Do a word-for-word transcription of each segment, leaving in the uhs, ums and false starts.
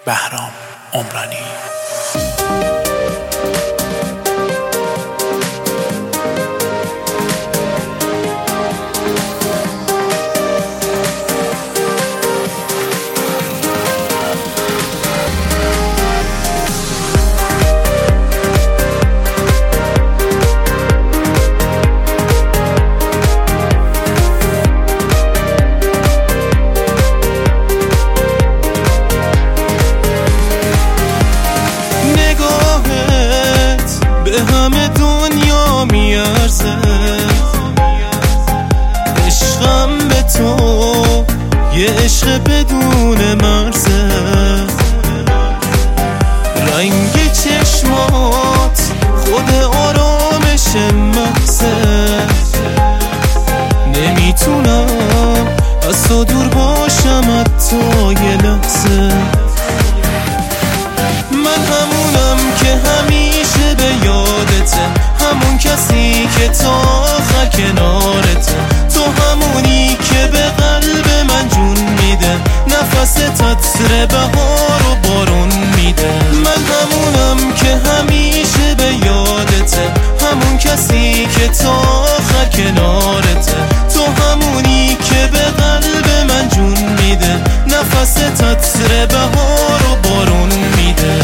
بهرام عمرانی. همه دنیا میارزه، عشقم به تو یه عشق بدون مرزه. رنگ چشمات خود آرامش مغزه، نمیتونم از تو دور باشم حتی یه لحظه. من همونم که همیشه به یادته، همون کسی که تا آخر کنارته، تو همونی که به قلب من جون میده، نفست عطر بهار و بارون میده. من همونم که همیشه به یادته، همون کسی که تا آخر کنارته، تو همونی که به قلب من جون میده، نفست عطر بهار و بارون میده.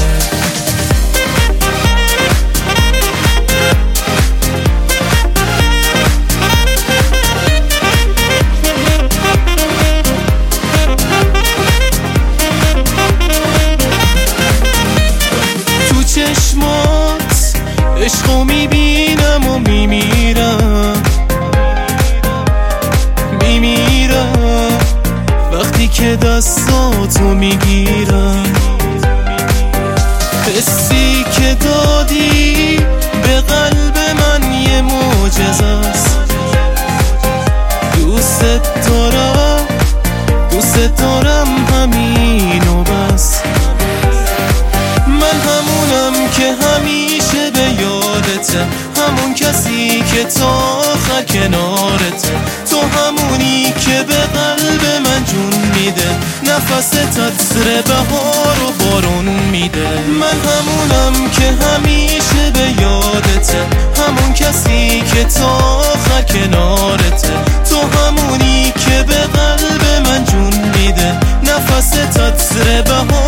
چشمات عشقو میبینم و میمیرم، میمیرم وقتی که دستاتو میگیرم. حسی که دادی به قلب من یه معجزه است. دوست دارم دوست دارم همینو بس. من همونم که همیشه به یادته، همون کسی که تا آخر کنارته، تو همونی که به قلب من جون میده، نفست عطر بهار و بارون میده. من همونم که همیشه به یادته، همون کسی که تا آخر کنارته، تو همونی که به قلب من جون میده، نفست عطر بهار